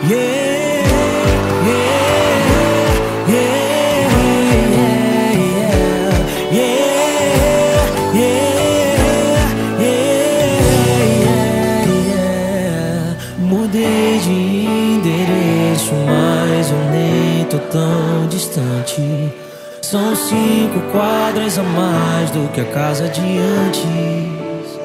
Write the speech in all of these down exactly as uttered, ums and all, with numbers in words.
Yeah, yeah, yeah, yeah, yeah, yeah, yeah, yeah. Mudei de endereço, mas eu nem tô tão distante. São cinco quadras a mais do que a casa de antes.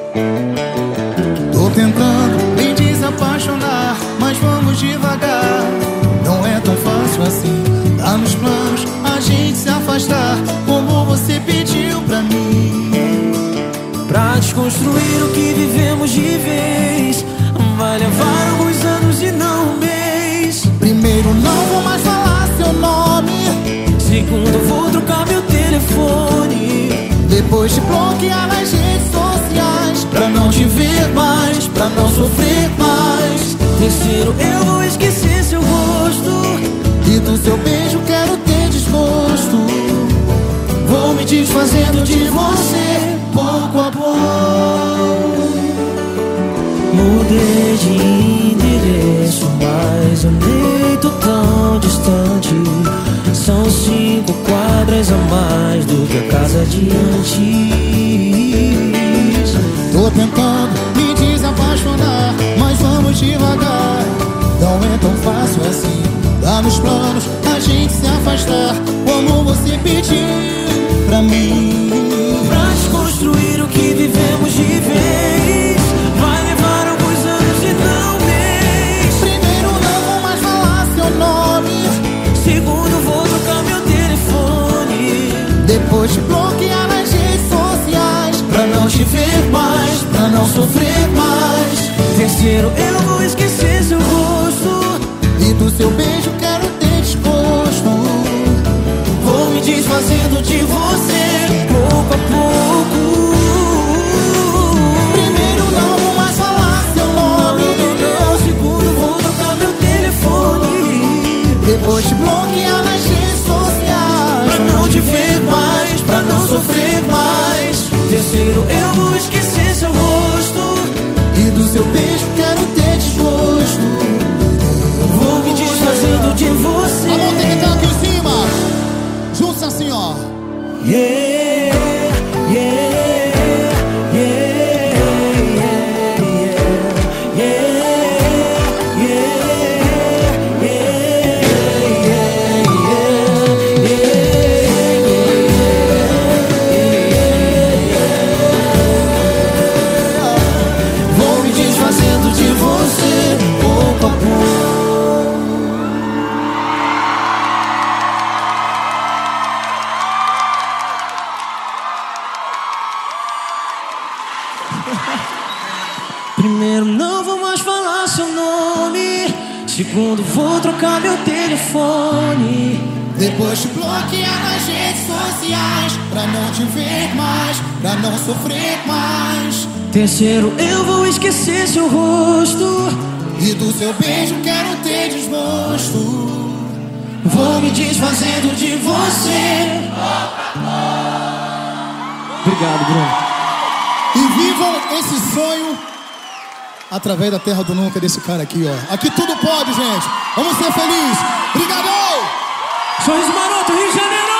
Tô tentando me desapaixonar, mas vamos devagar. Não é tão fácil assim. Tá nos planos a gente se afastar, como você pediu pra mim. Pra desconstruir o que vivemos de vez, vai levar alguns anos e não um mês. Primeiro, não vou mais falar seu nome. Segundo, vou trocar meu telefone. Depois de bloquear nas redes sociais, pra não te ver mais, pra não sofrer mais. Terceiro, eu vou esquecer seu rosto, e do seu beijo quero ter desgosto. vou me desfazendo de você pouco a pouco. Mudei de endereço, mas eu nem tô tão distante. São cinco quadras a mais do que a casa de antes. Tô tentando me desapaixonar, mas vamos devagar. Não é tão fácil assim. Tá nos planos a gente se afastar, como você pediu pra mim. Pra desconstruir o que vivemos de vez, vai levar alguns anos e não um mês. Primeiro, não vou mais falar seu nome. Segundo, vou trocar meu telefone. Depois de bloquear nas redes sociais, Pra não te ver mais, pra não sofrer mais. Terceiro, eu vou esquecer seu rosto, e do seu beijo quero ter desgosto. vou me desfazendo de você pouco a pouco. Primeiro, não vou mais falar seu nome. Segundo, vou trocar meu telefone. Depois de bloquear nas redes sociais, Pra não te ver mais, pra não sofrer mais. Terceiro, eu vou esquecer seu rosto, e do seu beijo quero ter desgosto. vou me desfazendo de você. A mão tem que estar aqui em cima. Juntos assim, ó. Yeah, yeah, yeah, yeah, yeah, yeah, yeah, yeah. Vou me desfazendo de você pouco a pouco. Primeiro, não vou mais falar seu nome. Segundo, vou trocar meu telefone. Depois de bloquear nas redes sociais, pra não te ver mais, pra não sofrer mais. Terceiro, eu vou esquecer seu rosto, e do seu beijo quero ter desgosto. vou me desfazendo de você. Obrigado, Bruno. E vivam esse sonho através da terra do nunca desse cara aqui, ó. Aqui tudo pode, gente. Vamos ser felizes. Obrigadão! Sorriso Maroto, Rio de Janeiro!